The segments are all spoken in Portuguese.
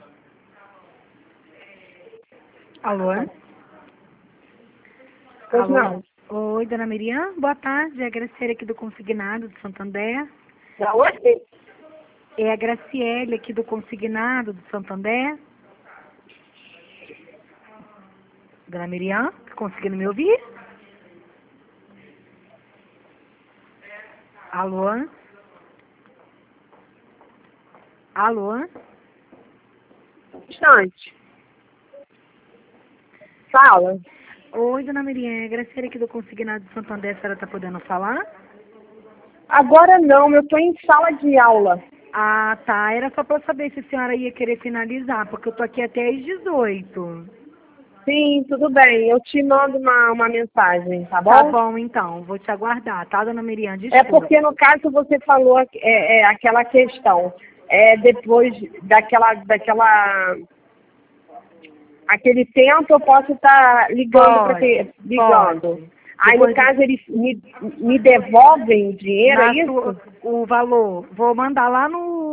Alô? Pois Alô? não. Oi, dona Miriam. Boa tarde. É a Graciele aqui do Consignado de Santander. Da onde? É a Graciele aqui do Consignado de Santander. Dona Miriam, tá conseguindo me ouvir? Alô? Alô? Instante. Fala. Oi, dona Miriam. É a Graciele aqui do Consignado de Santander. A senhora tá podendo falar? Agora não, eu tô em sala de aula. Ah, tá. Era só pra saber se a senhora ia querer finalizar, porque eu tô aqui até às 18. Sim, tudo bem. Eu te mando uma mensagem, tá Tá bom? bom, então. Vou te aguardar, tá, dona Miriam? É Desculpa. porque no caso você falou aquela questão. Depois aquele tempo eu posso estar ligando para ligando. Pode. Aí no Depois caso eles me devolvem o dinheiro, é na isso? sua, o valor, vou mandar lá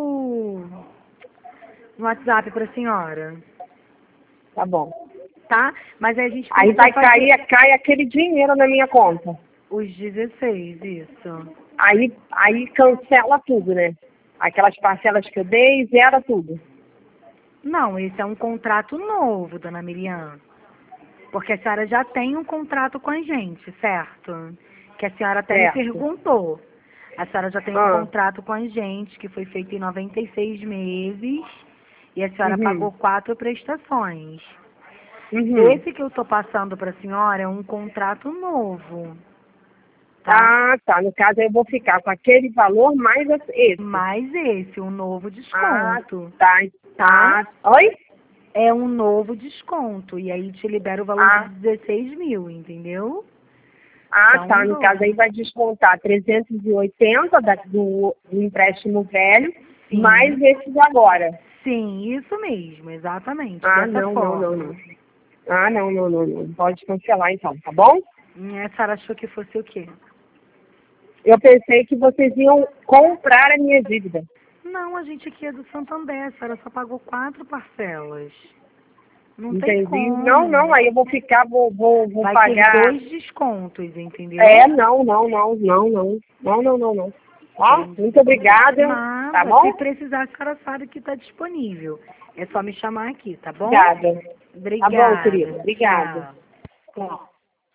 no WhatsApp pra senhora, Tá bom. tá? Mas aí a gente Aí precisa fazer cai aquele dinheiro na minha conta. os 16, isso. Aí cancela tudo, né? Aquelas parcelas que eu dei, zera tudo. Não, esse é um contrato novo, dona Miriam. Porque a senhora já tem um contrato com a gente, certo? Que a senhora até me Certo. perguntou. A senhora já tem um Ah, contrato com a gente, que foi feito em 96 meses, e a senhora uhum, pagou 4 prestações. uhum. Esse que eu estou passando para a senhora é um contrato novo, tá? Ah, tá. No caso eu vou ficar com aquele valor mais esse. Mais esse, um novo Ah, desconto, tá. tá? Oi? É um novo desconto, e aí te libera o valor de Ah, 16 mil, entendeu? ah, Então, um tá. No caso aí novo. vai descontar 380 do empréstimo velho, mais Sim, esses agora. sim, isso mesmo, exatamente, Ah, dessa não, não, não, não. forma. Ah, não, não, não, não. Pode cancelar então, tá bom? A senhora achou que fosse o quê? Eu pensei que vocês iam comprar a minha dívida. Não, a gente aqui é do Santander, a senhora só pagou 4 parcelas. Não tem Entendi? Não, não, como. aí eu vou ficar, vou Vai ter pagar. 2 descontos, entendeu? Não, não, não, não, não. Não, não, não, não. Ó, Tem muito desconto. obrigada, tá Nada, se bom? precisar, a senhora sabe que está disponível. É só me chamar aqui, tá bom? Obrigada. Tá bom, querido. Obrigada. Obrigada. Tchau. Tchau.